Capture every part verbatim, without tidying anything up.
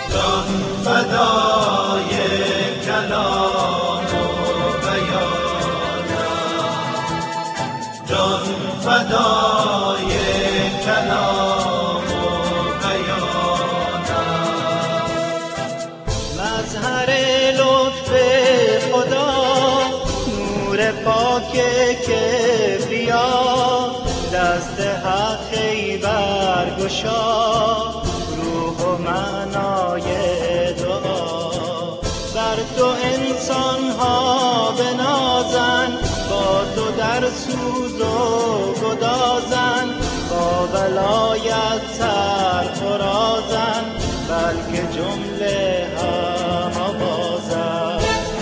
جان فدای کلام و بیانم، جان فدای کلام و بیانم. مظهر لطف خدا، نور پاک کبریا، دست حقی برگشا، روح و معنای دعا. بر تو انسان ها بنازن، با تو در سوز و گدازن، با ولایت سر فرازن، بلکه جمله هم آوازن.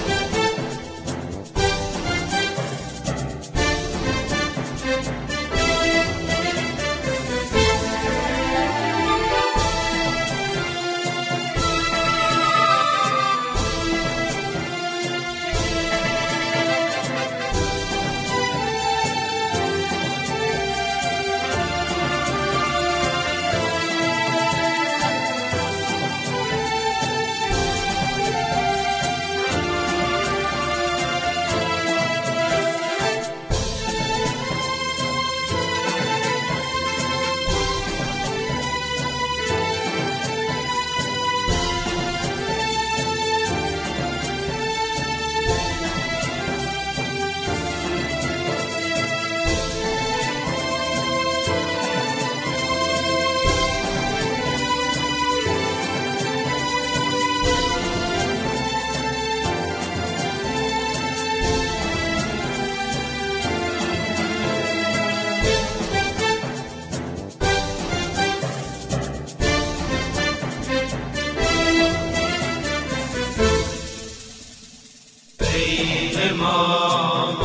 امام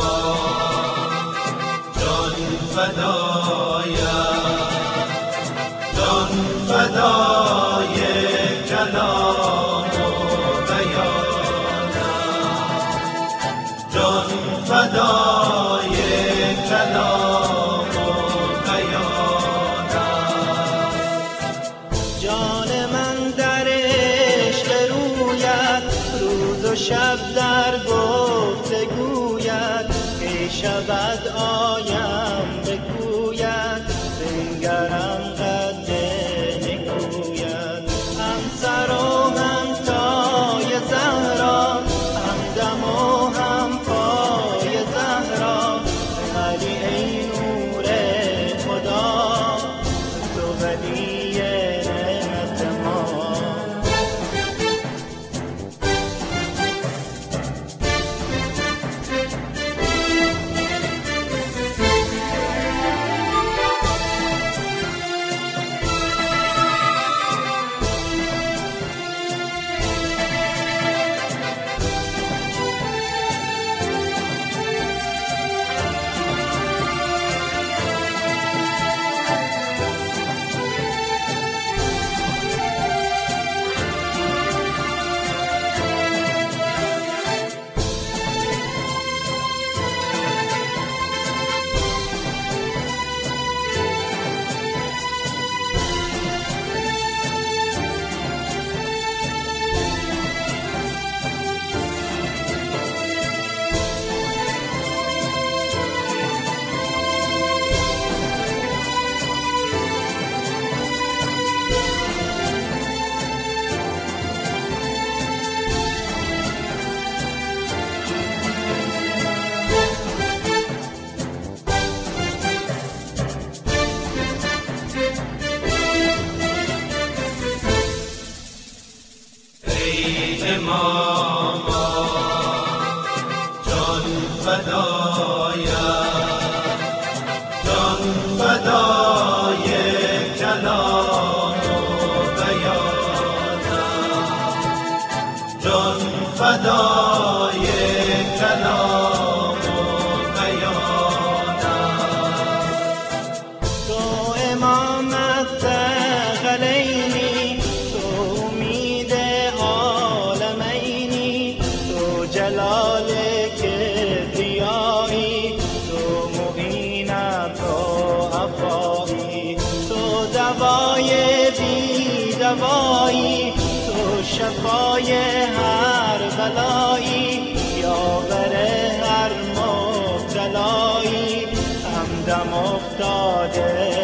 جان فدایم، جان فدای کلام و بیانم، جان فدای کلام و بیانم. جان من در عشق رویت، روز و شب در گفتگویت، کی شود آیم بگوید، بنگرم قد نکوید. هم سر و هم تای زهرا، هم دم و هم پای زهرا، ولی ای نور خدا، تو ولی نعمت ما. امام جان فدایم، جان فدای کلام و بیانم، جان فدای کلام و بیانم. تو امامت ثقلینی، تو امید عالمینی، تو جلال کبریایی، تو معینم تو عفایی، تو دوای بی دوایی، تو شفای هر بلایی، یاور هر مبتلایی، همدم افتاده